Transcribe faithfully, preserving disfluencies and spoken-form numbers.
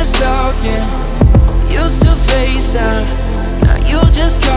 was talking, used to FaceTime, now you just call